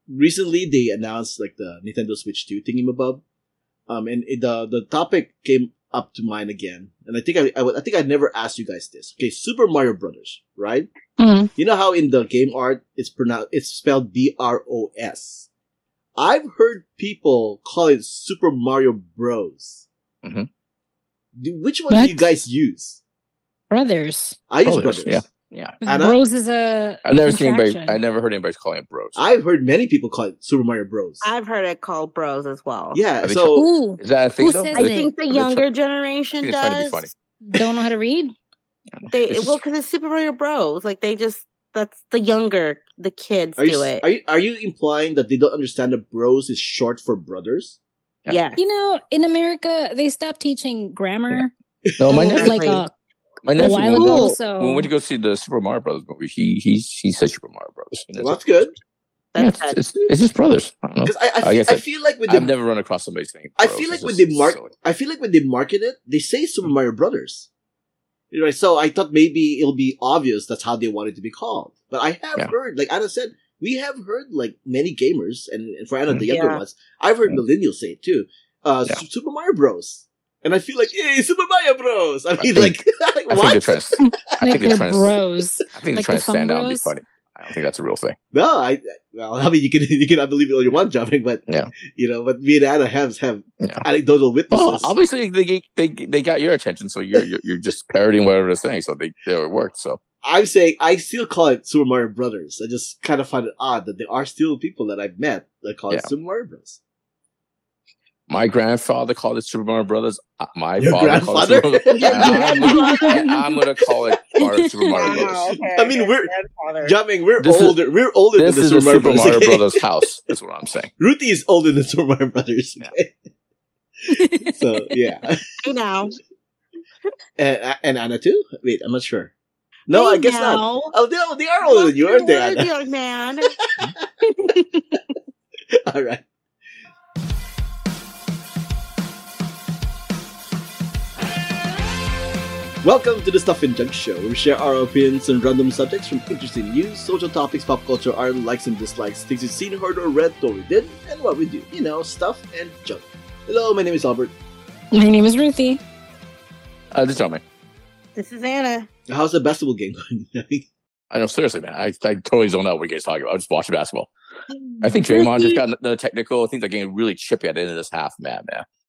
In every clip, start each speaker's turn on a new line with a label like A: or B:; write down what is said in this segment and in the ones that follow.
A: recently they announced like the Nintendo Switch 2 thingamabob. The topic came up to mind again, and I think I think I never asked you guys this. Okay, Super Mario Brothers, right?
B: Mhm.
A: You know how in the game art it's spelled Bros. I've heard people call it Super Mario Bros.
C: Mhm.
A: Which one do you
B: What?
A: guys use?
B: Brothers.
A: I use
C: Brothers,
A: Brothers.
C: Yeah.
A: Anna?
B: Bros is a
C: I've never seen anybody.
B: contraction.
C: I never heard anybody calling it bros.
A: I've heard many people call it Super Mario Bros.
D: I've heard it called bros as well.
A: Yeah,
C: Are they
A: so
B: Ooh,
C: Is that a thing
B: Who
C: though?
B: says
D: I
B: it?
D: think the
C: Are they
D: younger
C: I
D: generation
C: think it's trying to be
D: does.
C: funny.
B: don't know how to read.
C: It's just-
D: Because it's Super Mario Bros. Like that's the kids
A: are you,
D: do it.
A: are you implying that they don't understand that Bros is short for brothers?
C: Yeah.
D: Yes.
B: You know, in America, they stopped teaching grammar
C: No, my nephew.
B: like
C: My
B: a
C: nephew.
B: while
C: When,
B: ago.
D: Cool.
B: So
C: when we went to go see the Super Mario Brothers movie, he said Super Mario Brothers. And
A: Well, that's good.
C: Yeah,
D: That's
C: it's just brothers. I don't know.
A: Because
C: I guess
A: I feel like with
C: I've
A: the
C: never run across somebody saying.
A: I
C: Bros.
A: feel like
C: It's
A: when
C: just
A: they mark
C: silly.
A: I feel like when they market it, they say Super Mario Brothers. You know, so I thought maybe it'll be obvious that's how they want it to be called. But I have
C: Yeah.
A: heard, like Anna said, we have heard like many gamers, and for Anna the
C: Mhm.
A: younger
D: Yeah.
A: ones, I've heard millennials say it too.
C: Yeah.
A: Super Mario Bros. And I feel like, hey, Super Mario Bros. I mean,
C: think-
A: like
C: I think
A: what?
C: they're trying. I
B: like
C: think they're
B: they're
C: trying.
B: bros.
C: I think they're
B: like
C: trying
B: the
C: to stand out and be
B: Bros.
C: funny. I don't think that's a real thing.
A: No, I mean, you can believe it all you want, jumping, but
C: Yeah.
A: you know, but me and Anna have
C: Yeah.
A: anecdotal witnesses.
C: Well, obviously they got your attention, so you're just parroting whatever they're saying. So it worked. So
A: I'm saying I still call it Super Mario Brothers. I just kind of find it odd that there are still people that I've met that call it
C: Yeah.
A: Super Mario Bros.
C: my grandfather called it Super Mario Brothers. My
A: Your
C: father called it
A: grandfather?
C: Super Mario Brothers. And I'm gonna call it part of Super Mario
D: Wow,
C: Brothers.
D: okay,
A: I mean, we're-
D: grandfather.
A: Jamming, we're
C: This is-
A: older. We're older
C: This
A: than
C: is
A: the
C: a
A: Super Mario
C: Super
A: Brothers.
C: Mario
A: okay?
C: Brothers house. Is what I'm saying.
A: Ruthie is older than Super Mario Brothers. Okay? So yeah,
D: Hey now.
A: and Anna too. Wait, I'm not sure. No,
D: Hey
A: I guess not.
D: now.
A: Oh, they are older than you, aren't they,
D: Word,
A: Anna?
D: young man.
A: All right. Welcome to the Stuff and Junk Show, where we share our opinions on random subjects from interesting news, social topics, pop culture, our likes and dislikes, things we've seen, heard, or read, what we did, and what we do. You know, stuff and junk. Hello, my name is Albert.
B: My name is Ruthie.
C: Just tell me.
D: This is Anna.
A: How's the basketball game going?
C: I know, seriously, man. I totally don't know what you guys talking about. I just watching basketball. I think Draymond just got the technical. I think they're getting really chippy at the end of this half, man.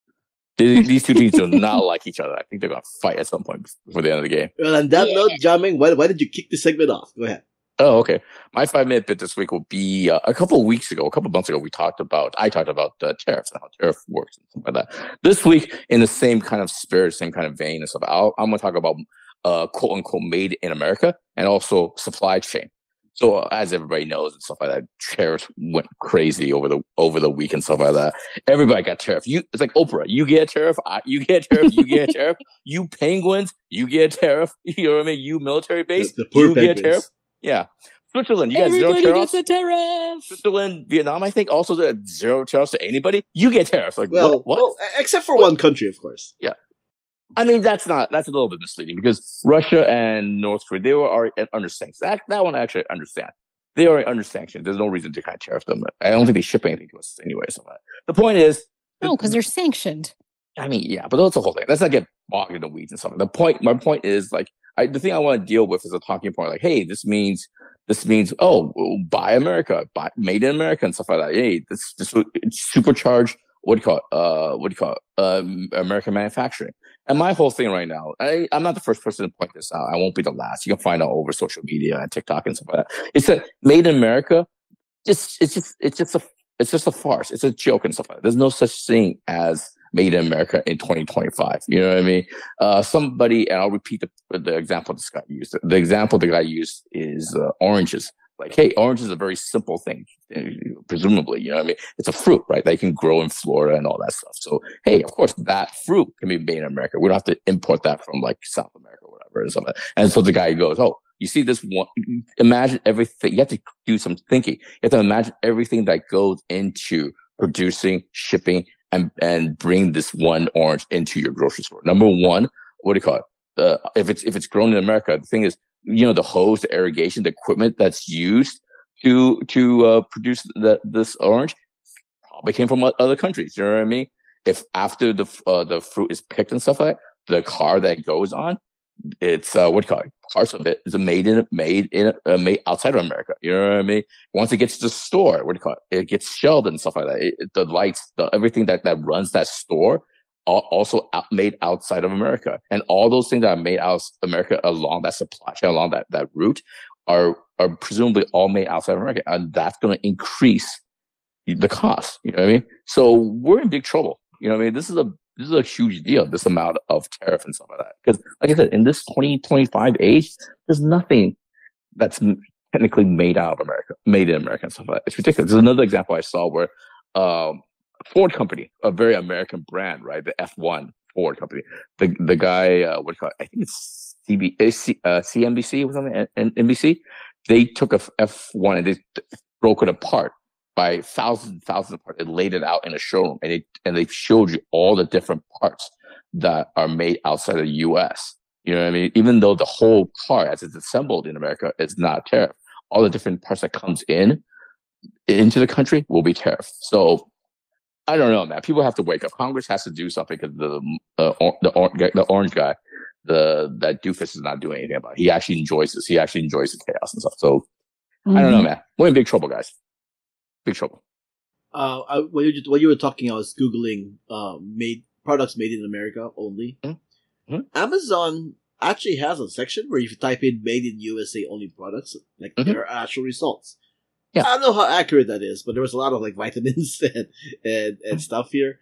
C: These two teams do not like each other. I think they're going to fight at some point before the end of the game.
A: Well, on that note, Jamming, why did you kick the segment off? Go ahead.
C: Oh, okay. My 5-minute bit this week will be a couple months ago, I talked about tariffs and how tariff works and stuff like that. This week, in the same kind of spirit, same kind of vein and stuff, I'm going to talk about quote unquote made in America and also supply chain. So as everybody knows and stuff like that, tariffs went crazy over the week and stuff like that. Everybody got tariff. It's like Oprah. You get a tariff. You get a tariff. You get a tariff. You penguins. You get a tariff. You know what I mean? You military base.
A: The poor
C: you get a
A: penguins.
C: tariff. Yeah. Switzerland. You got zero
B: Everybody
C: tariffs.
B: gets a tariff.
C: Switzerland, Vietnam, I think also did zero tariffs to anybody. You get tariffs. Like
A: Well,
C: what?
A: well, except for one country, of course.
C: I mean, that's a little bit misleading because Russia and North Korea, they were already under sanctions. That one I actually understand. They are under sanctions. There's no reason to kind of tariff them. I don't think they ship anything to us anyway. So the point is,
B: No, because they're sanctioned.
C: I mean, yeah, but that's the whole thing. Let's not get bogged in the weeds and stuff. My point is like, the thing I want to deal with is a talking point. Like, hey, this means, oh, we'll buy America, buy made in America and stuff like that. Hey, this supercharge. What do you call it? American manufacturing. And my whole thing right now, I'm not the first person to point this out. I won't be the last. You can find out over social media and TikTok and stuff like that. It's that made in America. It's just a farce. It's a joke and stuff like that. There's no such thing as made in America in 2025. You know what I mean? Somebody, and I'll repeat the example this guy used. The example the guy used is oranges. Like, hey, orange is a very simple thing, presumably, you know what I mean? It's a fruit, right? They can grow in Florida and all that stuff. So, hey, of course, that fruit can be made in America. We don't have to import that from like South America or whatever. And, something. And so the guy goes, oh, you see this one, imagine everything. You have to do some thinking. You have to imagine everything that goes into producing, shipping, and bring this one orange into your grocery store. Number one, what do you call it? If it's grown in America, the thing is, you know, the hose, the irrigation, the equipment that's used to produce this orange probably came from other countries. You know what I mean? If after the fruit is picked and stuff like that, the car that goes on, it's what do you call it? Parts of it is made outside of America. You know what I mean? Once it gets to the store, what do you call it? It gets shelved and stuff like that. The lights, everything that runs that store, also made outside of America, and all those things that are made out of America along that supply chain, along that route, are presumably all made outside of America, and that's going to increase the cost. You know what I mean? So we're in big trouble. You know what I mean? This is a huge deal, this amount of tariff and stuff like that. Because, like I said, in this 2025 age, there's nothing that's technically made out of America, made in America and stuff like that. It's ridiculous. There's another example I saw where Ford company, a very American brand, right? The F1 Ford company. The guy, what do you call it? I think it's CNBC or something, and NBC. They took a F1 and they broke it apart by thousands apart. They laid it out in a showroom, and they showed you all the different parts that are made outside of the U.S. You know what I mean? Even though the whole car, as it's assembled in America, is not tariff, all the different parts that comes into the country will be tariff. So I don't know, man. People have to wake up. Congress has to do something, because the orange guy, that doofus, is not doing anything about it. He actually enjoys this. He actually enjoys the chaos and stuff. So I don't know, man. We're in big trouble, guys. Big trouble.
A: When you were talking, I was googling products made in America only.
C: Mm-hmm.
A: Amazon actually has a section where if you type in "made in USA only" products, like there are actual results.
C: Yeah.
A: I don't know how accurate that is, but there was a lot of like vitamins and stuff here.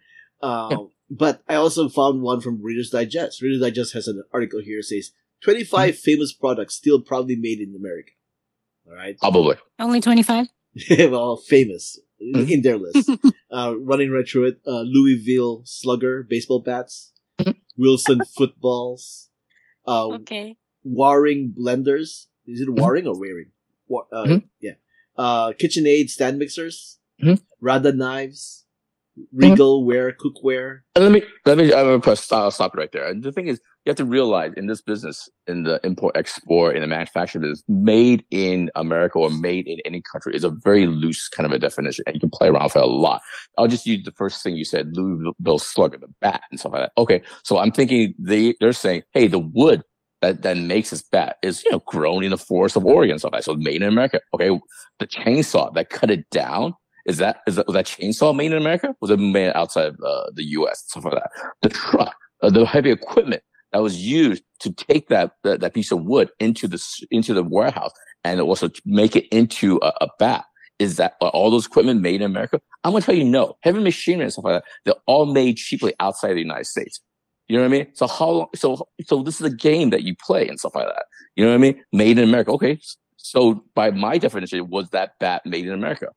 A: But I also found one from Reader's Digest. Reader's Digest has an article here that says 25 famous products still proudly made in America. All right.
C: Probably.
B: Only 25?
A: Well, famous in their list. Running right through it. Louisville Slugger baseball bats. Wilson footballs.
D: Okay.
A: Waring blenders. Is it Waring or Waring? Yeah. KitchenAid stand mixers. Rada knives. Regal ware, cookware.
C: And I'll stop it right there. And the thing is, you have to realize in this business, in the import-export, in the manufacturing business, made in America or made in any country is a very loose kind of a definition, and you can play around with it a lot. I'll just use the first thing you said, Louisville Slugger, the bat and stuff like that. Okay, so I'm thinking they're saying, hey, the wood that makes this bat is grown in the forest of Oregon and stuff like that. So it's made in America. Okay, the chainsaw that cut it down, was that chainsaw made in America? Was it made outside of the U.S. Stuff like that? The truck, the heavy equipment that was used to take that piece of wood into the warehouse and also make it into a bat. Is that all those equipment made in America? I'm gonna tell you, no. Heavy machinery and stuff like that, they're all made cheaply outside of the United States. You know what I mean? So how long? So this is a game that you play and stuff like that. You know what I mean? Made in America. Okay. So by my definition, was that bat made in America?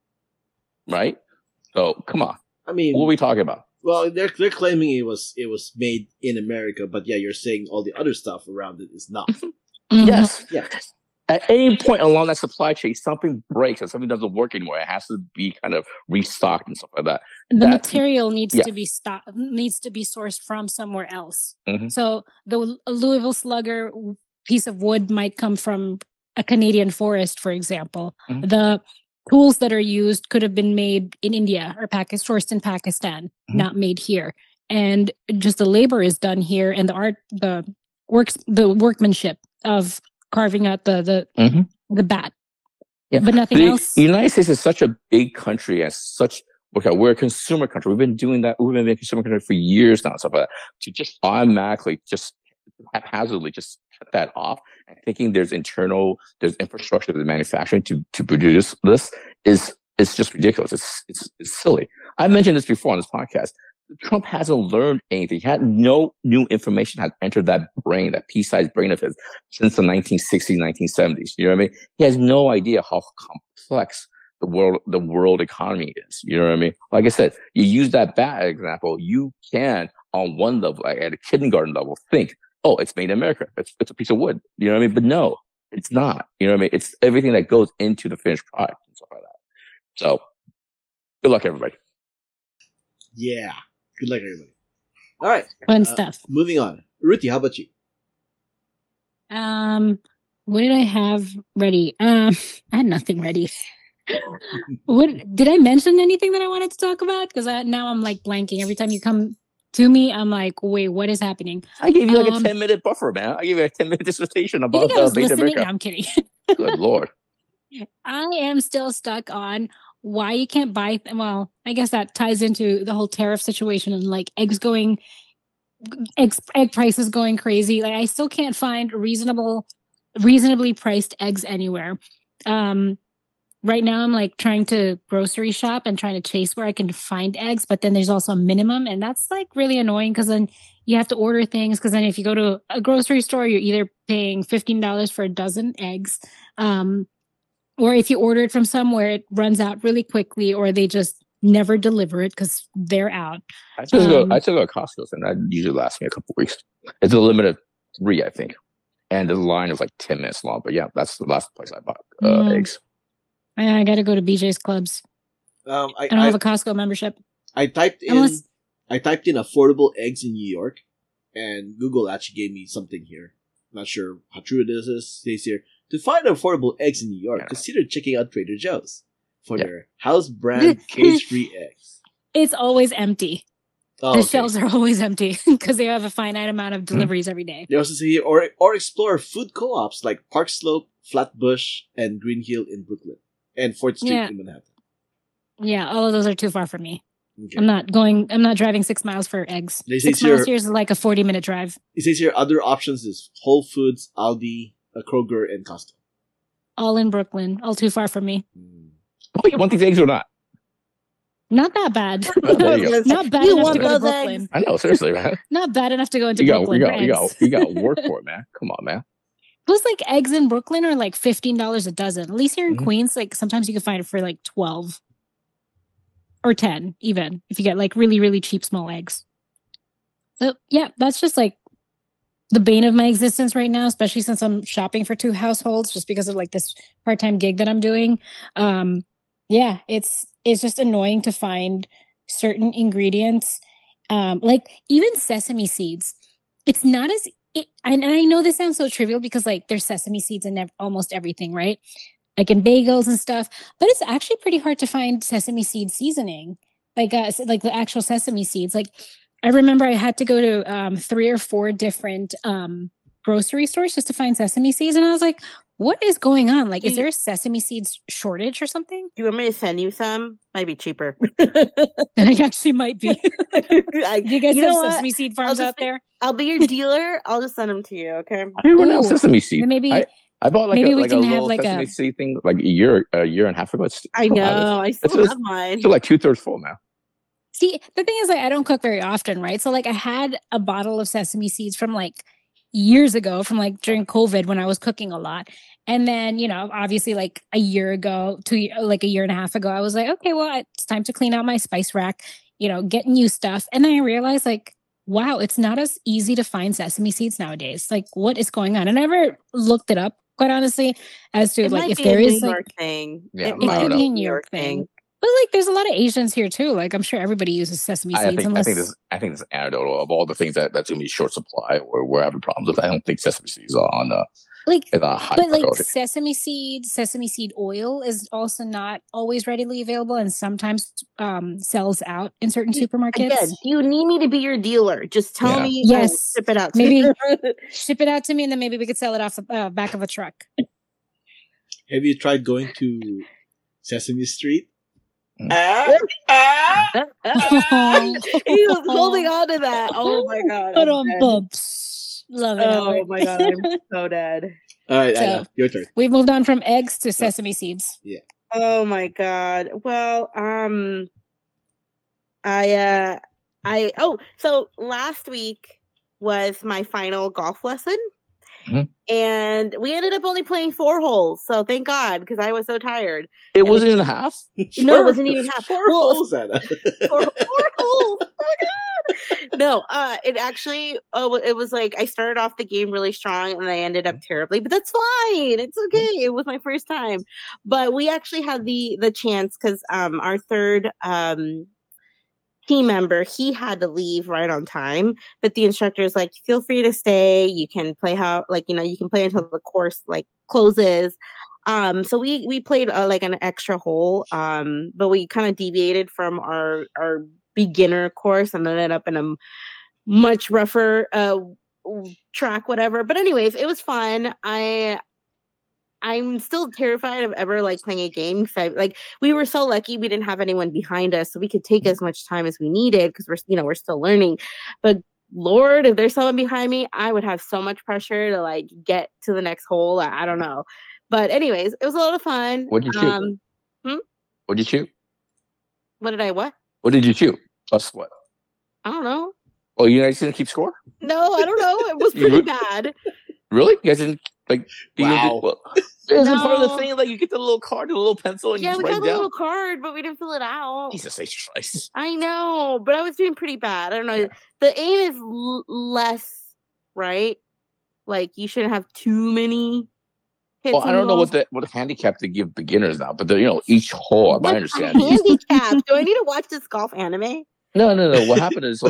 C: Right? So come on.
A: I mean,
C: what are we talking about?
A: Well, they're claiming it was made in America, but yeah, you're saying all the other stuff around it is not.
C: Yes.
A: Yeah.
C: At any point along that supply chain, something breaks or something doesn't work anymore. It has to be kind of restocked and stuff like that.
B: The material needs to be sourced from somewhere else. So the Louisville Slugger piece of wood might come from a Canadian forest, for example. The tools that are used could have been made in India or sourced in Pakistan, not made here. And just the labor is done here, and the workmanship of carving out the bat.
C: Yeah.
B: But nothing else.
C: The United States is such a big country and we're a consumer country. We've been doing that. We've been a consumer country for years now. Stuff like that. To just automatically, just haphazardly, just cut that off and thinking there's infrastructure to the manufacturing to produce this is just ridiculous. It's silly. I mentioned this before on this podcast. Trump hasn't learned anything. He had no new information had entered that brain, that pea-sized brain of his, since the 1960s, 1970s. You know what I mean? He has no idea how complex the world economy is. You know what I mean? Like I said, you use that bat example, you can, on one level, like at a kindergarten level, think, oh, it's made in America. It's a piece of wood. You know what I mean? But no, it's not. You know what I mean? It's everything that goes into the finished product and stuff like that. So, good luck, everybody.
A: Yeah. Good luck, everybody. All right.
B: Fun stuff.
A: Moving on. Ruthie, how about you?
B: What did I have ready? I had nothing ready. What did I mention anything that I wanted to talk about? Because now I'm like blanking. Every time you come to me, I'm like, wait, what is happening?
C: I gave you like a 10-minute buffer, man. I gave you a 10-minute dissertation about
B: you think I was listening? No, I'm kidding.
C: Good Lord.
B: I am still stuck on why you can't buy. Well, I guess that ties into the whole tariff situation and like egg prices going crazy. Like I still can't find reasonably priced eggs anywhere. Right now I'm like trying to grocery shop and trying to chase where I can find eggs, but then there's also a minimum, and that's like really annoying because then you have to order things, because then if you go to a grocery store, you're either paying $15 for a dozen eggs, or if you order it from somewhere, it runs out really quickly, or they just never deliver it because they're out.
C: I still go to Costco, and that usually lasts me a couple weeks. It's a limit of 3, I think, and the line is like 10 minutes long. But yeah, that's the last place I bought eggs.
B: I got to go to BJ's Clubs. I don't have a Costco membership.
A: I typed in affordable eggs in New York, and Google actually gave me something here. Not sure how true it is. It says here, to find affordable eggs in New York, consider checking out Trader Joe's for their house brand cage-free eggs.
B: It's always empty. The shelves are always empty because they have a finite amount of deliveries every day.
A: They also say here, or explore food co-ops like Park Slope, Flatbush, and Green Hill in Brooklyn, and 4th Street in Manhattan.
B: Yeah, all of those are too far for me. Okay. I'm not driving 6 miles for eggs. 6 miles here is like a 40-minute drive.
A: It says here other options is Whole Foods, Aldi, Kroger, and Costco.
B: All in Brooklyn. All too far for me.
C: Oh, you want these eggs or not?
B: Not that bad.
C: Oh,
B: not bad enough to go to Brooklyn.
C: Eggs. I know, seriously, man.
B: Not bad enough to go into Brooklyn.
C: You got to work for it, man. Come on, man.
B: Plus, like eggs in Brooklyn are like $15 a dozen. At least here in Queens, like sometimes you can find it for like 12 or 10, even if you get like really, really cheap small eggs. So yeah, that's just like the bane of my existence right now, especially since I'm shopping for 2 households just because of like this part-time gig that I'm doing. Yeah, it's just annoying to find certain ingredients, like even sesame seeds. It's not as and I know this sounds so trivial because like there's sesame seeds in almost everything, right? Like in bagels and stuff, but it's actually pretty hard to find sesame seed seasoning, like the actual sesame seeds. Like I remember I had to go to 3 or 4 different grocery stores just to find sesame seeds, and I was like, what is going on? Like, is there a sesame seeds shortage or something?
D: Do you want me to send you some? Might be cheaper.
B: It actually might be. You guys have sesame seed farms out there?
D: I'll be your dealer. I'll just send them to you, okay?
C: I don't know sesame seeds.
B: Maybe
C: I bought like a little sesame seed thing like a year and a half ago.
D: I know. I still have mine.
C: It's like 2/3 full now.
B: See, the thing is, like, I don't cook very often, right? So, like, I had a bottle of sesame seeds from like years ago, from like during COVID when I was cooking a lot. And then, you know, obviously like a year ago to like a year and a half ago, I was like, okay, well, it's time to clean out my spice rack, you know, get new stuff. And then I realized like, wow, it's not as easy to find sesame seeds nowadays. Like, what is going on? And I never looked it up, quite honestly, as to like if there is like
D: thing.
C: Yeah,
B: it could be a New York thing. But like, there's a lot of Asians here too. Like, I'm sure everybody uses sesame seeds.
C: I think this anecdotal of all the things that's going to be short supply or we're having problems with. I don't think sesame seeds are on
B: like sesame seed oil is also not always readily available, and sometimes sells out in certain supermarkets.
D: Again, do you need me to be your dealer? Just tell me.
B: Yes,
D: ship it out.
B: Maybe ship it out to me, and then maybe we could sell it off the back of a truck.
A: Have you tried going to Sesame Street?
D: He was holding on to that. Oh my god.
B: Love it.
D: Oh my god, I'm so dead.
A: All right, Anna, your turn.
B: We've moved on from eggs to sesame seeds.
A: Yeah.
D: Oh my god. Well, so last week was my final golf lesson. And we ended up only playing 4 holes, so thank God, because I was so tired.
C: It wasn't even half?
D: No, it wasn't even half.
A: 4 holes, Anna.
D: 4 holes. Oh my God. No, it actually, it was like I started off the game really strong and I ended up terribly, but that's fine. It's okay. It was my first time. But we actually had the chance because our third team member, he had to leave right on time, but the instructor's like, feel free to stay. You can play you can play until the course like closes. So we played like an extra hole, but we kind of deviated from our beginner course and ended up in a much rougher track, whatever. But anyways, it was fun. I'm still terrified of ever like playing a game because we were so lucky we didn't have anyone behind us, so we could take as much time as we needed because we're still learning. But Lord, if there's someone behind me, I would have so much pressure to like get to the next hole. I don't know. But anyways, it was a lot of fun.
C: What did you shoot? What did you shoot?
D: What did I what?
C: What did you shoot? Plus what?
D: I don't know.
C: Oh, you guys didn't keep score?
D: No, I don't know. It was pretty bad.
C: Really? You guys didn't like?
A: Wow.
C: Isn't part of the thing like you get the little card, the little pencil, and you just
D: we
C: write
D: got the
C: down?
D: little card, but we didn't fill it out.
C: Jesus Christ!
D: I know, but I was doing pretty bad. I don't know. The aim is less, right? Like you shouldn't have too many hits.
C: Well, I don't know what handicap they give beginners now, but each hole. My understanding.
D: Handicap. Do I need to watch this golf anime?
C: No. What happened is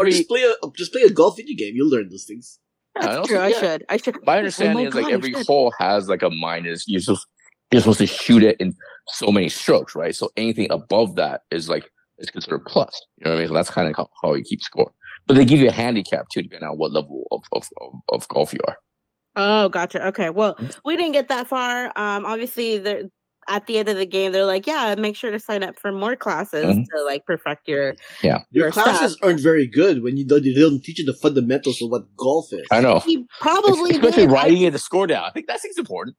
A: just play a golf video game. You'll learn those things.
D: That's true. I should.
C: My understanding is like every hole has like a minus. You're supposed to shoot it in so many strokes, right? So anything above that is considered plus. You know what I mean? So that's kind of how you keep score. But they give you a handicap too, depending on what level of golf you are.
D: Oh, gotcha. Okay. Well, we didn't get that far. Obviously, at the end of the game, they're like, yeah, make sure to sign up for more classes to like perfect your
A: classes aren't very good when you don't teach you the fundamentals of what golf is.
C: I know.
D: He probably
C: especially
D: did.
C: writing the score down. I think that thing's important.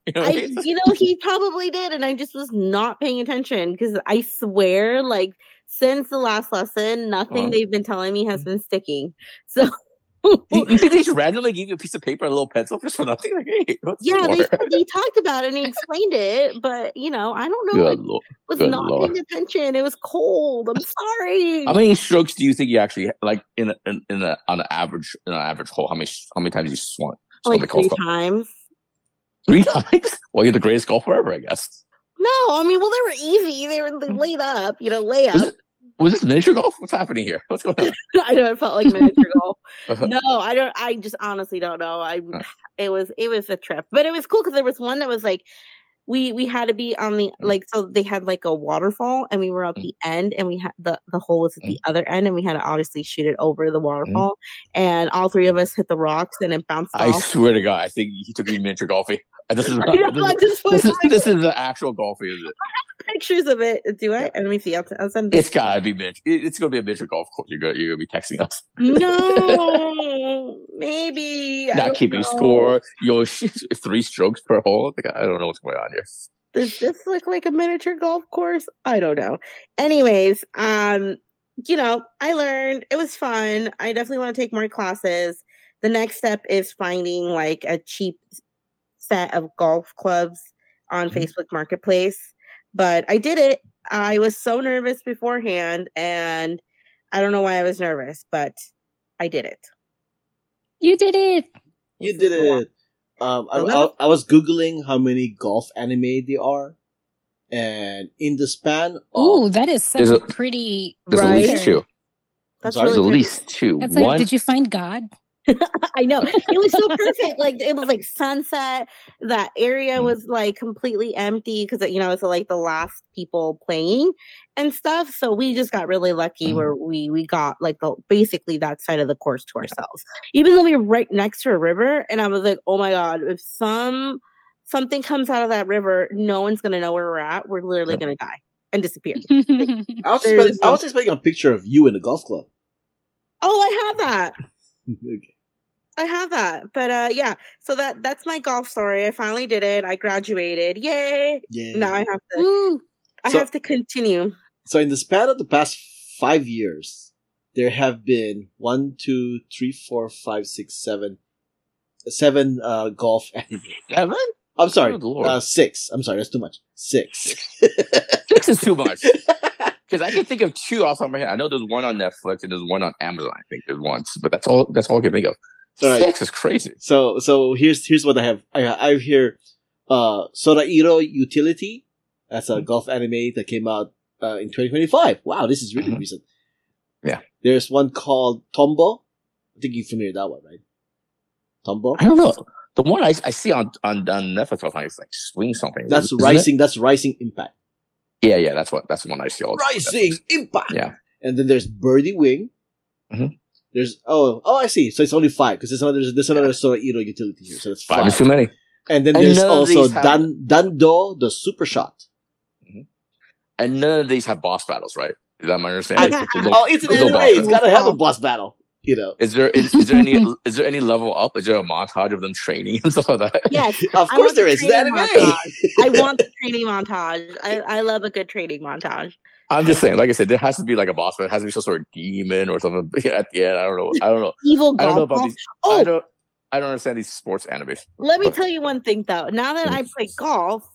D: He probably did, and I just was not paying attention because I swear, like since the last lesson, nothing they've been telling me has been sticking. So.
C: You think they just randomly give you a piece of paper and a little pencil just for nothing? Like, hey,
D: they talked about it and he explained it, but I don't know. I was not paying attention. It was cold. I'm sorry.
C: How many strokes do you think you actually like on an average hole? How many times you swung?
D: Like 3 times.
C: 3 times? Well, you're the greatest golfer ever, I guess.
D: No, I mean, well, they were easy. They were laid up, layup.
C: Was this miniature golf? What's happening here? What's going on?
D: I know it felt like miniature golf. No, I don't. I just honestly don't know. It was a trip, but it was cool because there was one that was like we had to be on the so they had like a waterfall and we were at the end and we had the hole was at the other end and we had to obviously shoot it over the waterfall and all 3 of us hit the rocks and it bounced off.
C: I swear to God, I think he took me miniature golfing. This is the actual golfing, is it?
D: Pictures of it. Do I? Let me see. I'll send.
C: It's gotta be miniature. It's gonna be a miniature golf course. You're gonna be texting us.
D: No, maybe
C: not keeping score. 3 strokes per hole. I don't know what's going on here.
D: Does this look like a miniature golf course? I don't know. Anyways, I learned. It was fun. I definitely want to take more classes. The next step is finding like a cheap set of golf clubs on Facebook Marketplace. But I did it. I was so nervous beforehand, and I don't know why I was nervous, but I did it.
B: You did it.
A: You did it. I was Googling how many golf anime there are, and in the span of...
B: that is such a pretty...
C: There's at least 2.
D: That's
C: there's at least 2.
B: That's like, did you find God?
D: I know. It was so perfect. Like it was like sunset. That area was like completely empty because it's like the last people playing and stuff. So we just got really lucky where we got like basically that side of the course to ourselves. Even though we were right next to a river, and I was like, oh my God, if something comes out of that river, no one's gonna know where we're at. We're literally gonna die and disappear.
A: I was expecting a picture of you in a golf club.
D: Oh, I have that.
A: Okay.
D: I have that, but so that's my golf story. I finally did it. I graduated. Yay!
A: Yeah.
D: Now I have to. I have to continue.
A: So in the span of the past 5 years, there have been 7 golf anime.
C: 7?
A: I'm sorry, 6. I'm sorry, that's too much. 6.
C: 6 is too much. Because I can think of 2 off the top of my head. I know there's one on Netflix and there's one on Amazon. I think there's one, but that's all I can think of. 6 is crazy.
A: So here's what I have. I have here Sorairo Utility. That's a golf anime that came out in 2025. Wow, this is really recent.
C: Yeah.
A: There's one called Tombo. I think you're familiar with that one, right? Tombo?
C: I don't know. The one I see on Netflix all the time is like Swing something.
A: That's Rising. That's Rising Impact.
C: Yeah. That's the one I see all the time.
A: Rising Impact.
C: Yeah.
A: And then there's Birdie Wing.
C: Mm-hmm.
A: There's I see. So it's only 5 because there's another Sora Iro utility here. So it's 5.
C: 5 is too many.
A: And then there's also Dando the Super Shot.
C: Mm-hmm. And none of these have boss battles, right? Is that my understanding?
A: It's an anime. It's gotta have a boss battle. You know,
C: is there any level up? Is there a montage of them training and stuff like that?
D: Yes,
A: of course there is. It's anime.
D: I want the training montage. I love a good training montage.
C: I'm just saying, like I said, there has to be like a boss, but it has to be some sort of demon or something at the end. I don't know.
D: Evil
C: I don't know about
D: golf.
C: these. I don't understand these sports animes.
D: Let me tell you one thing though. Now that I play golf,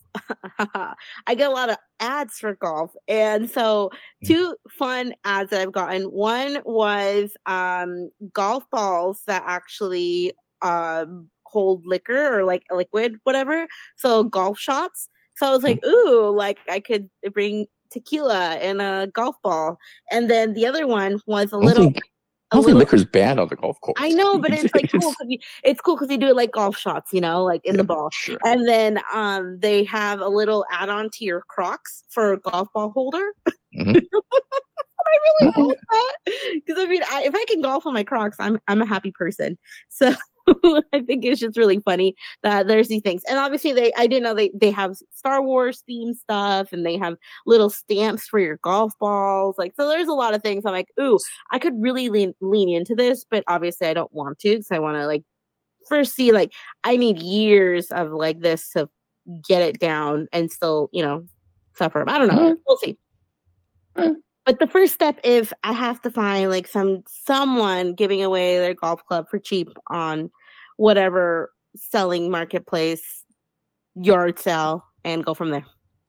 D: I get a lot of ads for golf. And so 2 fun ads that I've gotten. One was golf balls that actually hold liquor or like a liquid, whatever. So golf shots. So I was like, ooh, like I could bring tequila and a golf ball. And then the other one was a little
C: liquor's banned on the golf course.
D: I know, but it's like cool. It's cool because you do it like golf shots, you know, like in the ball.
C: Sure.
D: And then they have a little add-on to your Crocs for a golf ball holder.
C: Mm-hmm.
D: I really want that because I mean, if I can golf on my Crocs, I'm a happy person. So I think it's just really funny that there's these things, and obviously I didn't know they have Star Wars themed stuff, and they have little stamps for your golf balls. Like, so there's a lot of things. I'm like, ooh, I could really lean into this, but obviously I don't want to because I want to like first see like I need years of like this to get it down and still suffer. I don't know. We'll see. But the first step is I have to find like someone giving away their golf club for cheap on whatever selling marketplace, yard sale, and go from there.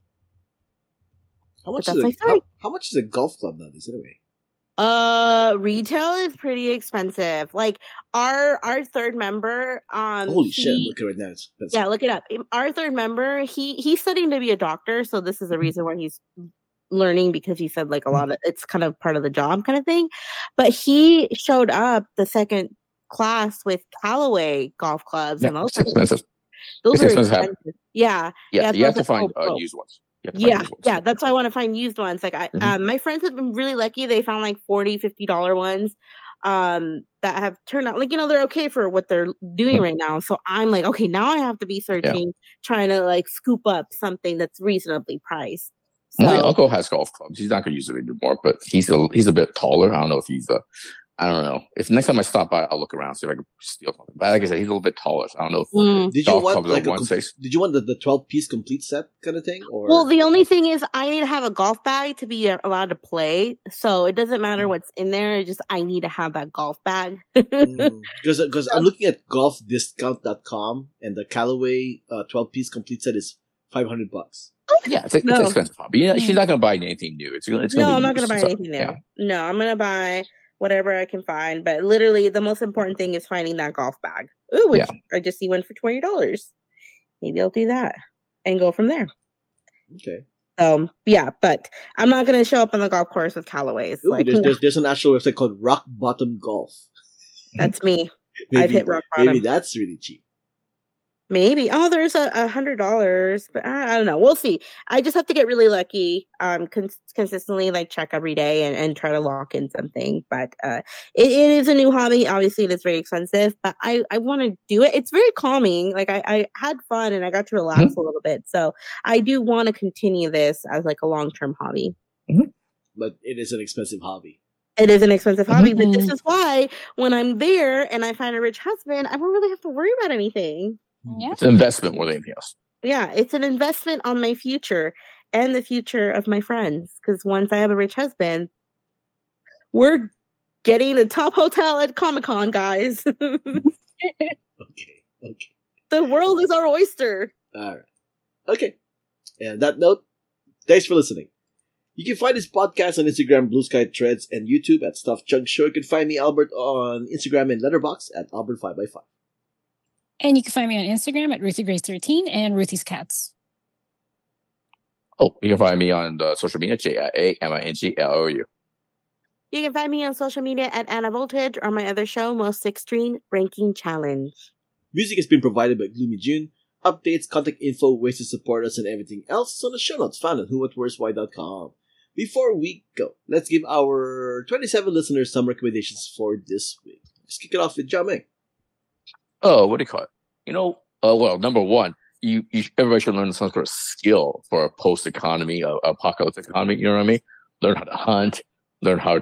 A: How much is a golf club nowadays anyway?
D: Retail is pretty expensive. Like our third member,
A: holy shit, look at it right now. It's expensive.
D: Yeah, look it up. Our third member, he's studying to be a doctor, so this is the reason why he's learning, because he said like a lot of it's kind of part of the job kind of thing. But he showed up the second class with Callaway golf clubs, and those are expensive. Those are expensive. Yeah,
C: you have to find used ones.
D: Yeah, that's why I want to find used ones. Like my friends have been really lucky. They found like $40-$50 ones that have turned out like they're okay for what they're doing right now. So I'm like, okay, now I have to be searching, trying to like scoop up something that's reasonably priced. So,
C: my uncle has golf clubs. He's not going to use it anymore, but he's a bit taller. I don't know if he's I don't know. If next time I stop by, I'll look around, see if I can steal something. But like I said, he's a little bit taller. So I don't know if
A: did you want like did you want the 12-piece complete set kind of thing? Or
D: well, the only thing is I need to have a golf bag to be allowed to play. So it doesn't matter what's in there. It's just I need to have that golf bag.
A: Because I'm looking at golfdiscount.com, and the Callaway 12-piece complete set is $500.
C: Yeah, it's an expensive hobby. She's not going to buy anything new.
D: I'm not going to buy anything new. Yeah. No, I'm going to buy whatever I can find. But literally, the most important thing is finding that golf bag. Ooh, which I just see one for $20. Maybe I'll do that and go from there.
A: Okay.
D: Yeah, but I'm not going to show up on the golf course with Callaways.
A: Ooh, there's an actual website called Rock Bottom Golf.
D: That's me. I've hit rock bottom.
A: Maybe that's really cheap.
D: Maybe. Oh, there's $100, but I don't know. We'll see. I just have to get really lucky. Consistently like check every day and try to lock in something. But it is a new hobby. Obviously, it is very expensive, but I want to do it. It's very calming. Like I had fun and I got to relax a little bit. So I do want to continue this as like a long-term hobby.
A: But it is an expensive hobby.
D: It is an expensive hobby, but this is why when I'm there and I find a rich husband, I don't really have to worry about anything.
B: Yeah.
C: It's an investment more than anything else.
D: Yeah, it's an investment on my future and the future of my friends. Because once I have a rich husband, we're getting a top hotel at Comic-Con, guys.
A: Okay.
D: The world is our oyster.
A: All right. Okay. And on that note, thanks for listening. You can find this podcast on Instagram, Blue Sky Threads, and YouTube at Stuff Junk Show. You can find me, Albert, on Instagram and Letterboxd at Albert5x5.
B: And you can find me on Instagram at RuthieGrace13 and Ruthie's Cats.
C: Oh, you can find me on the social media, JIAMINGLOU.
D: You can find me on social media at Anna Voltage or my other show, Most Extreme Ranking Challenge.
A: Music has been provided by Gloomy June. Updates, contact info, ways to support us, and everything else is on the show notes found at whowhatwhereswhy.com. Before we go, let's give our 27 listeners some recommendations for this week. Let's kick it off with Jiaming.
C: Oh, what do you call it? Well, number one, everybody should learn some sort of skill for a post-economy, apocalypse economy. You know what I mean? Learn how to hunt, learn how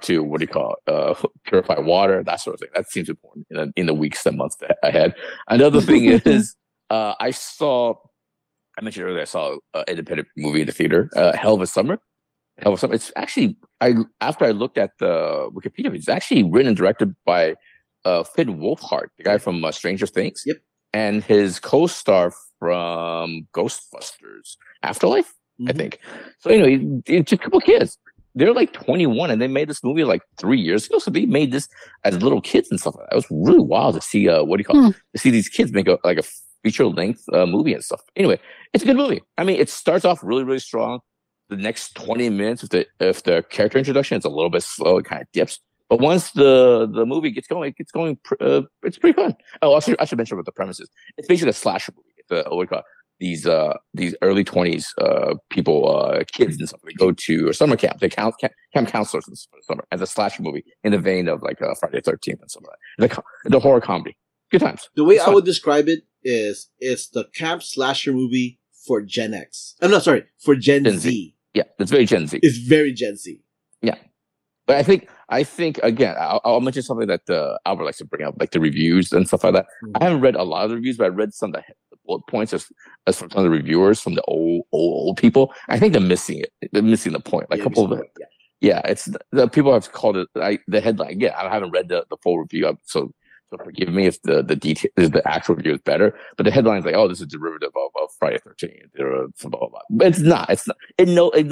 C: to purify water, that sort of thing. That seems important in the weeks and months ahead. Another thing is, I mentioned earlier, I saw an independent movie in the theater, Hell of a Summer. It's actually, after I looked at the Wikipedia, it's actually written and directed by Finn Wolfhard, the guy from Stranger Things.
A: Yep.
C: And his co-star from Ghostbusters Afterlife, I think. So, it's a couple kids. They're like 21 and they made this movie like 3 years ago. So they made this as little kids and stuff like that. It was really wild to see, to see these kids make a feature-length movie and stuff. Anyway, it's a good movie. I mean, it starts off really, really strong. The next 20 minutes, if the character introduction is a little bit slow, it kind of dips. But once the movie gets going, it's pretty fun. Oh, I should mention what the premise is. It's basically a slasher movie. It's these early 20s people, kids and stuff. They go to a summer camp. They camp counselors for the summer as a slasher movie in the vein of like Friday the 13th and stuff like that. The horror comedy. Good times.
A: The way I would describe it is it's the camp slasher movie for Gen X. I'm not sorry, for Gen Z.
C: Yeah, it's very Gen Z.
A: It's very Gen Z.
C: Yeah. But I think again, I'll mention something that Albert likes to bring up, like the reviews and stuff like that. I haven't read a lot of the reviews, but I read some of the bullet points as from some of the reviewers, from the old people. I think they're missing it. They're missing the point. Like a couple of it. Yeah, it's the people have called it the headline. Yeah, I haven't read the full review, so forgive me if the actual review is better. But the headline's like, oh, this is a derivative of Friday the 13th, blah, blah, blah. But it's not. It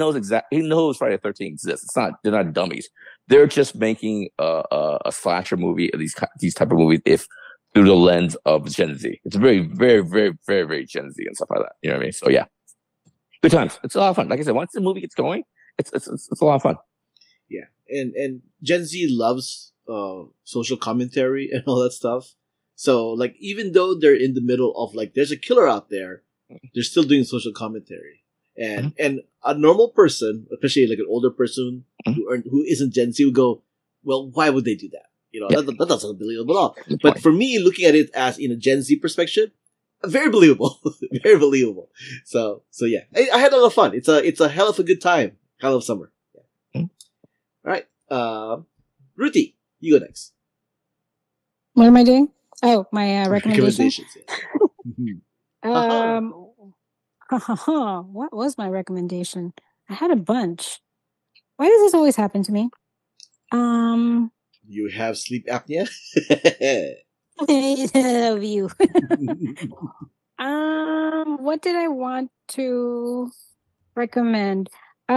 C: knows Friday the 13th exists. It's not. They're not dummies. They're just making a slasher movie, these type of movies, through the lens of Gen Z. It's very, very, very, very, very Gen Z and stuff like that. You know what I mean? So yeah, good times. It's a lot of fun. Like I said, once the movie gets going, it's a lot of fun.
A: Yeah, and Gen Z loves social commentary and all that stuff. So like, even though they're in the middle of like, there's a killer out there, they're still doing social commentary. And a normal person, especially like an older person who isn't Gen Z, would go, well, why would they do that? That doesn't believable at all. But for me, looking at it as in a Gen Z perspective, very believable, very believable. So yeah, I had a lot of fun. It's a hell of a good time. Hell of summer. Yeah. All right, Ruthie, you go next.
B: What am I doing? Oh, my recommendations.
A: Yeah.
B: What was my recommendation? I had a bunch. Why does this always happen to me?
A: You have sleep apnea?
B: I love you. What did I want to recommend?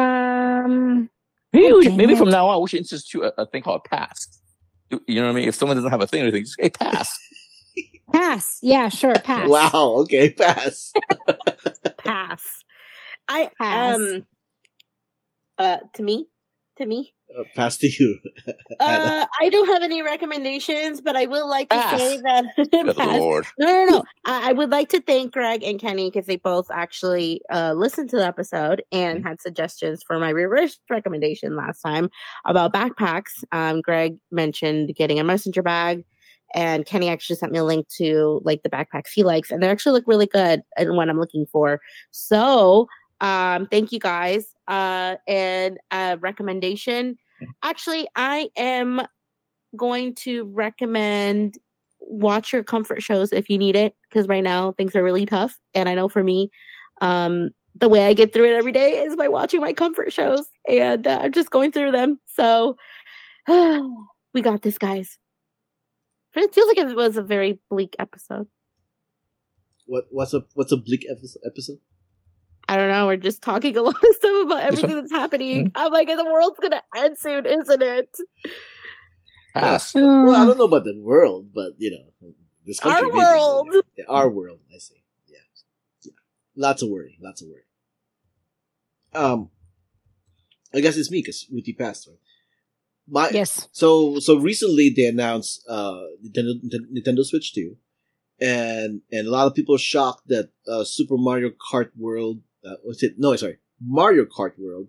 C: Maybe from now on we should institute a thing called pass. You know what I mean? If someone doesn't have a thing or anything, just say pass.
B: Pass. Yeah, sure. Pass.
A: Wow. Okay. Pass.
D: Pass.
B: Pass.
D: To me.
A: Pass to you.
D: I don't have any recommendations, but I will like to say that
C: Good Lord.
D: No. I would like to thank Greg and Kenny because they both actually listened to the episode and had suggestions for my reverse recommendation last time about backpacks. Greg mentioned getting a messenger bag, and Kenny actually sent me a link to like the backpacks he likes, and they actually look really good and what I'm looking for. So thank you guys. And a recommendation. Actually, I am going to recommend watch your comfort shows if you need it, because right now things are really tough. And I know for me, the way I get through it every day is by watching my comfort shows, and I'm just going through them. So we got this, guys. It feels like it was a very bleak episode.
A: What's a bleak episode?
D: I don't know. We're just talking a lot of stuff about everything that's happening. I'm like, the world's gonna end soon, isn't it?
C: Pass.
A: Well, I don't know about the world, but this country.
D: Our world.
A: Yeah, our world. I see. Yeah. Lots of worry. I guess it's me because Ruthie passed. Right?
B: Yes.
A: So recently they announced Nintendo Switch 2, and a lot of people are shocked that Super Mario Kart World, Mario Kart World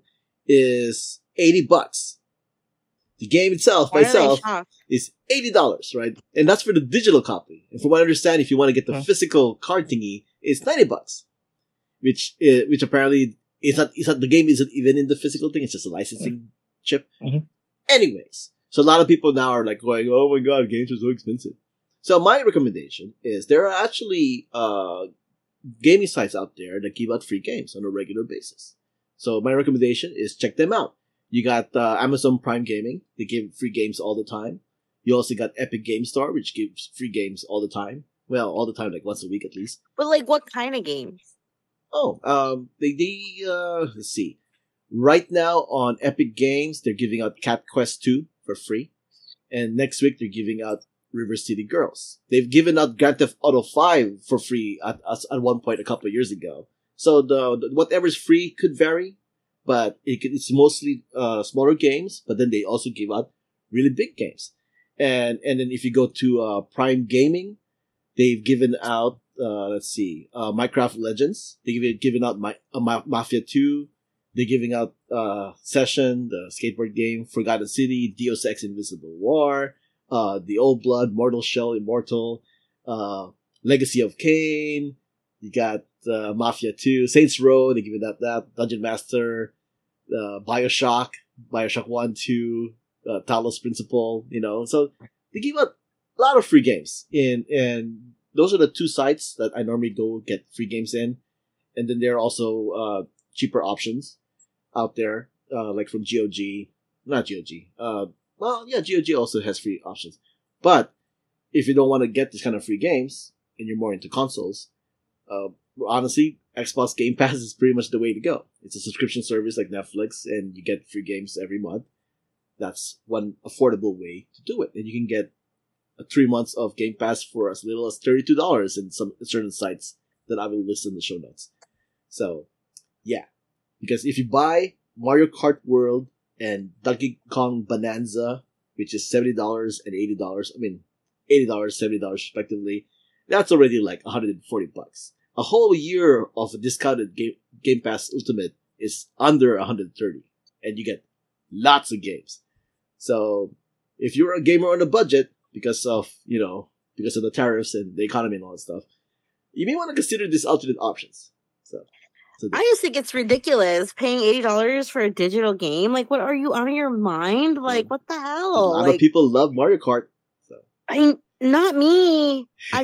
A: is $80. The game itself by itself is $80, right? And that's for the digital copy. And from what I understand, if you want to get the physical card thingy, it's $90, which apparently is not the game isn't even in the physical thing. It's just a licensing chip. Mm-hmm. Anyways, so a lot of people now are like going, "Oh my god, games are so expensive." So my recommendation is there are actually gaming sites out there that give out free games on a regular basis. So my recommendation is check them out. You got Amazon Prime Gaming. They give free games all the time. You also got Epic Game Store, which gives free games all the time. Well, all the time, like once a week at least.
D: But like, what kind of games?
A: Oh, let's see. Right now on Epic Games, they're giving out Cat Quest 2 for free. And next week, they're giving out River City Girls. They've given out Grand Theft Auto 5 for free at one point a couple of years ago. So the whatever's free could vary, but it's mostly smaller games. But then they also give out really big games. And then if you go to Prime Gaming, they've given out Minecraft Legends. They've given out Mafia 2. They're giving out Session, the skateboard game, Forgotten City, Deus Ex Invisible War, The Old Blood, Mortal Shell Immortal, Legacy of Kain. You got Mafia 2, Saints Row. They're giving out that, Dungeon Master, Bioshock 1, 2, Talos Principle. So they give out a lot of free games, and those are the two sites that I normally go get free games in. And then there are also cheaper options out there, like from GOG. Not GOG. GOG also has free options. But if you don't want to get this kind of free games, and you're more into consoles, honestly, Xbox Game Pass is pretty much the way to go. It's a subscription service like Netflix, and you get free games every month. That's one affordable way to do it. And you can get 3 months of Game Pass for as little as $32 in some certain sites that I will list in the show notes. So, yeah. Because if you buy Mario Kart World and Donkey Kong Bonanza, which is $70 and $80, $80, $70 respectively, that's already like $140. A whole year of a discounted Game Pass Ultimate is under $130, and you get lots of games. So, if you're a gamer on a budget, because of the tariffs and the economy and all that stuff, you may want to consider these alternate options.
D: I just think it's ridiculous paying $80 for a digital game. Like, what are you out of your mind? Like, what the hell?
A: A lot of people love Mario Kart. So.
D: Not me.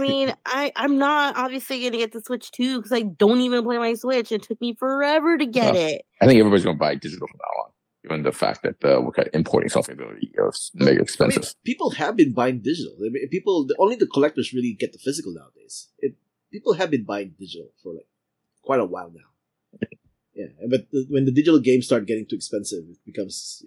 D: I'm not obviously going to get the Switch 2 because I don't even play my Switch. It took me forever to get it.
C: I think everybody's going to buy digital from now on, given the fact that importing something is mega expensive.
A: People have been buying digital. Only the collectors really get the physical nowadays. People have been buying digital for like quite a while now. Yeah, but when the digital games start getting too expensive, it becomes,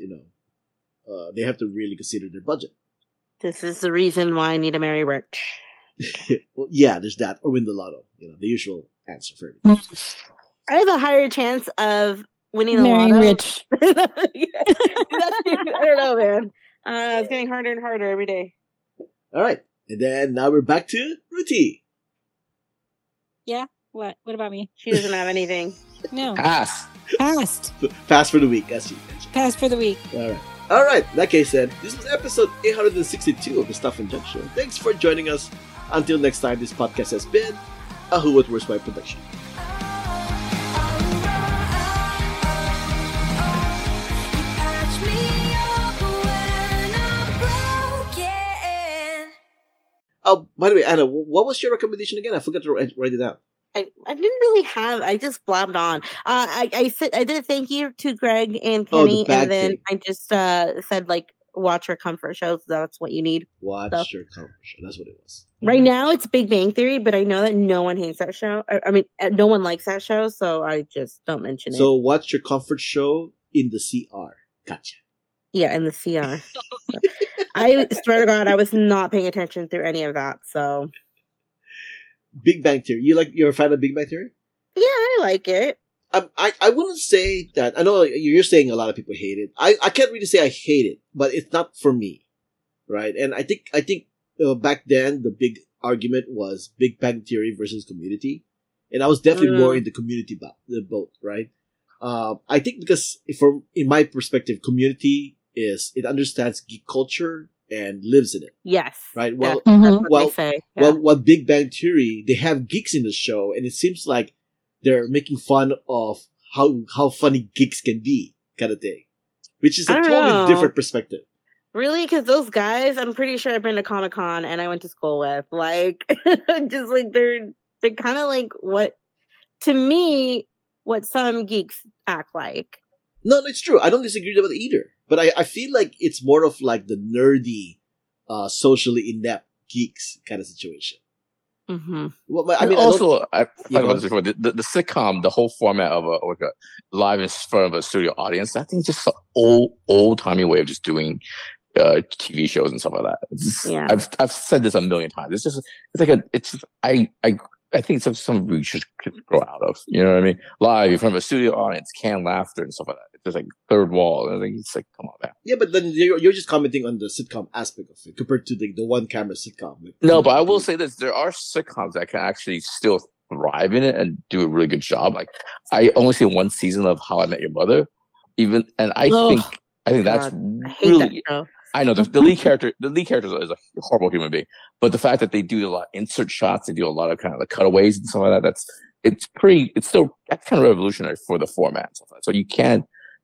A: they have to really consider their budget.
D: This is the reason why I need to marry rich.
A: Well, yeah, there's that. Or win the lotto. The usual answer for it.
D: I have a higher chance of winning the
B: marrying
D: lotto.
B: rich.
D: I don't know, man. It's getting harder and harder every day.
A: All right. And then now we're back to Ruti.
B: Yeah? What? What about me?
D: She doesn't have anything.
B: No.
C: Passed.
A: Pass for the week, as you mentioned.
B: Pass for the week.
A: All right. In that case, then, this was episode 862 of the Stuff and Junk Show. Thanks for joining us. Until next time, this podcast has been a Who What Where's Why production. Oh, by the way, Anna, what was your recommendation again? I forgot to write it down.
D: I didn't really have. I just blabbed on. I did a thank you to Greg and Kenny, and then I just said like watch your comfort shows. That's what you need.
A: Watch your comfort show. That's what it was.
D: Right now, it's Big Bang Theory, but I know that no one hates that show. No one likes that show, so I just don't mention it.
A: So watch your comfort show in the CR. Gotcha.
D: Yeah, in the CR. I swear to God, I was not paying attention through any of that. So,
A: Big Bang Theory. You're a fan of Big Bang Theory?
D: Yeah, I like it.
A: I wouldn't say that. I know you're saying a lot of people hate it. I can't really say I hate it, but it's not for me, right? And I think back then the big argument was Big Bang Theory versus Community, and I was definitely more in the Community boat, right? I think because in my perspective, Community it understands geek culture and lives in it.
D: Yes.
A: Right. Well,
D: well,
A: Big Bang Theory, they have geeks in the show, and it seems like they're making fun of how funny geeks can be, kind of thing, which is a totally different perspective.
D: Really? Because those guys, I'm pretty sure I've been to Comic-Con and I went to school with. Like, just like they're kind of like what some geeks act like.
A: No, it's true. I don't disagree with it either. But I feel like it's more of like the nerdy, socially inept geeks kind of situation.
D: Mm-hmm.
A: Well, I mean,
C: also, I talked about this before. The sitcom, the whole format of a live in front of a studio audience, I think it's just an old timey way of just doing TV shows and stuff like that. I've said this a million times. I think it's something we should grow out of. You know what I mean? Live in front of a studio audience, canned laughter and stuff like that. It's just like third wall. And I think it's like, come on, man.
A: Yeah, but then you're just commenting on the sitcom aspect of it compared to the one camera sitcom.
C: No, but I will say this: there are sitcoms that can actually still thrive in it and do a really good job. Like I only see one season of How I Met Your Mother, I think that's really. I know the lead character. The lead character is a horrible human being, but the fact that they do a lot of insert shots, they do a lot of kind of like cutaways and stuff like that. It's still that's kind of revolutionary for the format. So you can't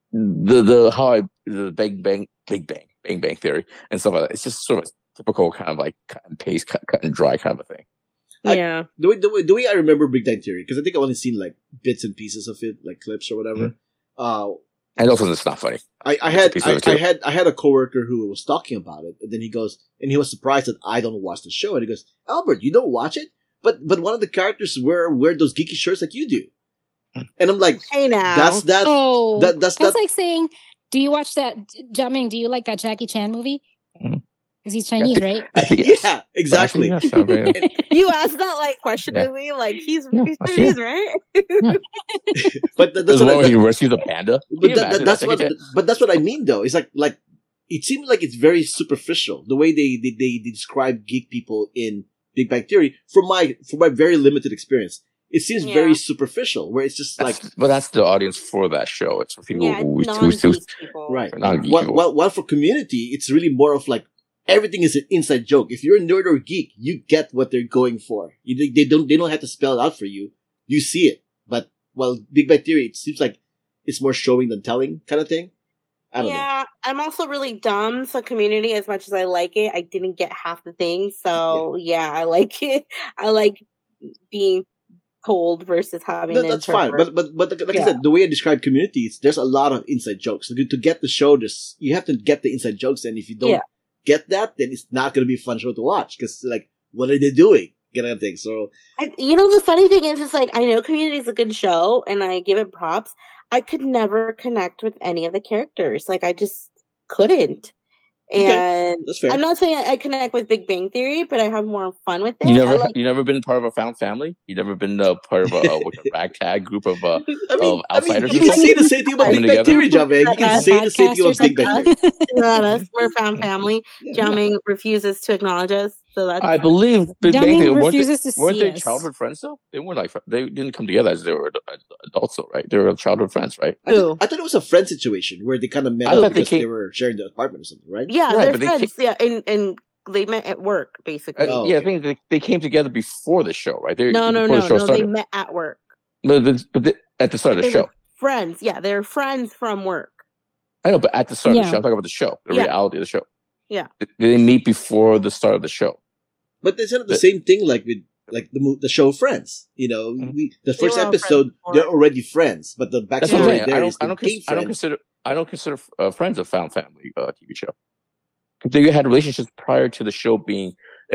C: the Bang Bang Theory and stuff like that. It's just sort of a typical kind of like cut and paste, cut and dry kind of a thing.
D: Yeah.
A: The way I remember Big Bang Theory, because I think I've only seen like bits and pieces of it, like clips or whatever.
C: Mm-hmm. And also, it's not funny.
A: I had a coworker who was talking about it, and then he goes, and he was surprised that I don't watch the show, and he goes, "Albert, you don't watch it, but one of the characters wear those geeky shirts like you do," and I'm like,
D: "Hey now,
A: that's
B: like saying, do you watch that? Jiaming, do you like that Jackie Chan movie? Because he's Chinese, right?
A: Yeah, exactly.
D: You asked that like questioningly, like he's Chinese, right?
C: But that's what he rescues the panda.
A: But that's what I mean, though. It's like it seems like it's very superficial the way they describe geek people in Big Bang Theory. From my very limited experience, it seems very superficial. Where it's just
C: but that's the audience for that show. It's for people who
D: people,
A: right? Well, for Community, it's really more of like. Everything is an inside joke. If you're a nerd or a geek, you get what they're going for. They don't have to spell it out for you. You see it. But Big Bang Theory, it seems like it's more showing than telling kind of thing. I don't know.
D: I'm also really dumb. So Community, as much as I like it, I didn't get half the things. So I like it. I like being told versus having.
A: That's fine. But like I said, the way I describe Community, there's a lot of inside jokes. So to get the show, you have to get the inside jokes, and if you don't. Get that, then it's not going to be a fun show to watch because, like, what are they doing? Kind of thing. So,
D: the funny thing is, it's like I know Community is a good show, and I give it props. I could never connect with any of the characters. Like, I just couldn't. And I'm not saying I connect with Big Bang Theory, but I have more fun with it.
C: You never been part of a found family? You never been part of a ragtag group of outsiders?
A: You can say the same thing about Big Bang Theory, Jiaming. You can say the same thing about Big Bang Theory.
D: We're found family. Jiaming refuses to acknowledge us. So that's
C: I believe Big Bang Theory weren't they
B: us.
C: childhood friends though? They weren't they didn't come together as they were adults though, right? They were childhood friends, right?
A: I thought it was a friend situation where they kind of met up because they were sharing the apartment or something, right?
D: Yeah, they're friends. And they met at work basically.
C: I think they came together before the show, right?
D: No. They met at work.
C: But at the start of the show,
D: friends. Yeah, they're friends from work.
C: I know, but at the start of the show, I'm talking about the show, the reality of the show.
D: Yeah,
C: did they meet before the start of the show?
A: But it's not the same thing like with the show Friends. The first episode they're already friends, but the backstory
C: I don't consider Friends a found family TV show. They had relationships prior to the show being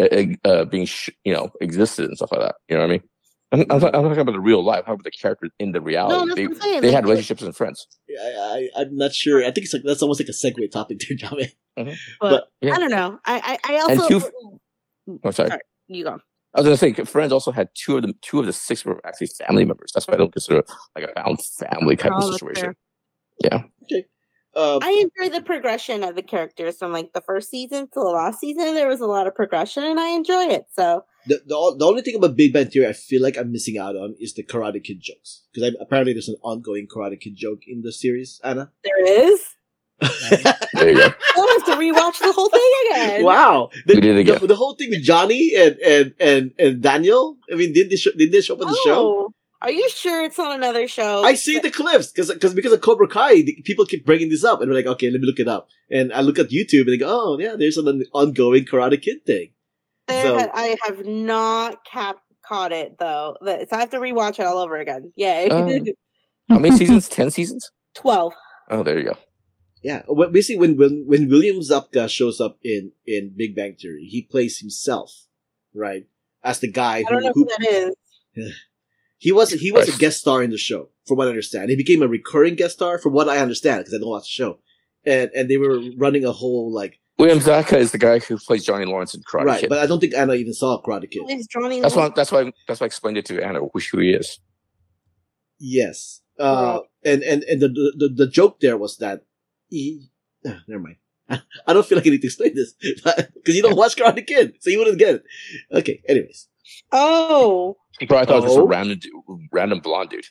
C: existed and stuff like that. You know what I mean? I'm talking about the real life. How about the characters in the reality? They had relationships and friends.
A: I'm not sure. I think it's that's almost like a segue topic there, Jiaming.
D: But I don't know. I also.
C: Oh, sorry.
D: You go.
C: I was gonna say, Friends also had two of the six were actually family members. That's why I don't consider like a found family type of situation. Yeah.
A: Okay.
D: I enjoy the progression of the characters from like the first season to the last season. There was a lot of progression, and I enjoy it. So
A: the only thing about Big Bang Theory I feel like I'm missing out on is the Karate Kid jokes, because apparently there's an ongoing Karate Kid joke in the series. Anna,
D: there is.
C: There you go.
D: We'll have to rewatch the whole thing again.
A: Wow,
C: we did it again.
A: The whole thing with Johnny and Daniel. I mean, did they show up on the show?
D: Are you sure it's on another show?
A: I see the clips because of Cobra Kai, people keep bringing this up, and we're like, okay, let me look it up. And I look at YouTube and they go, oh yeah, there's an ongoing Karate Kid thing.
D: I have not caught it though, so I have to rewatch it all over again. Yay!
C: How many seasons? 10 seasons?
D: 12.
C: Oh, there you go.
A: Yeah, basically when William Zabka shows up in Big Bang Theory, he plays himself, right, as the guy
D: I don't know who that is.
A: He was a guest star in the show, from what I understand. He became a recurring guest star, from what I understand, because I don't watch the show. And they were running a whole like.
C: William Zabka is the guy who plays Johnny Lawrence in Karate Kid.
A: Right, but I don't think Anna even saw Karate Kid.
C: That's why I explained it to Anna who he is.
A: Yes, and the joke there was that never mind. I don't feel like I need to explain this because you don't watch Karate Kid, so you wouldn't get it. Okay, anyways.
D: Oh.
C: He probably thought it was just a random blonde dude.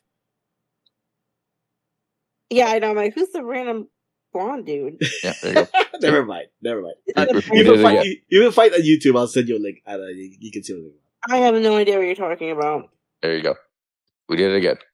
D: Yeah, I know. I'm like, who's the random blonde dude?
C: Yeah, there you go.
A: Never mind. You can find on YouTube. I'll send you a link. You can see what
D: I have no idea what you're talking about.
C: There you go. We did it again.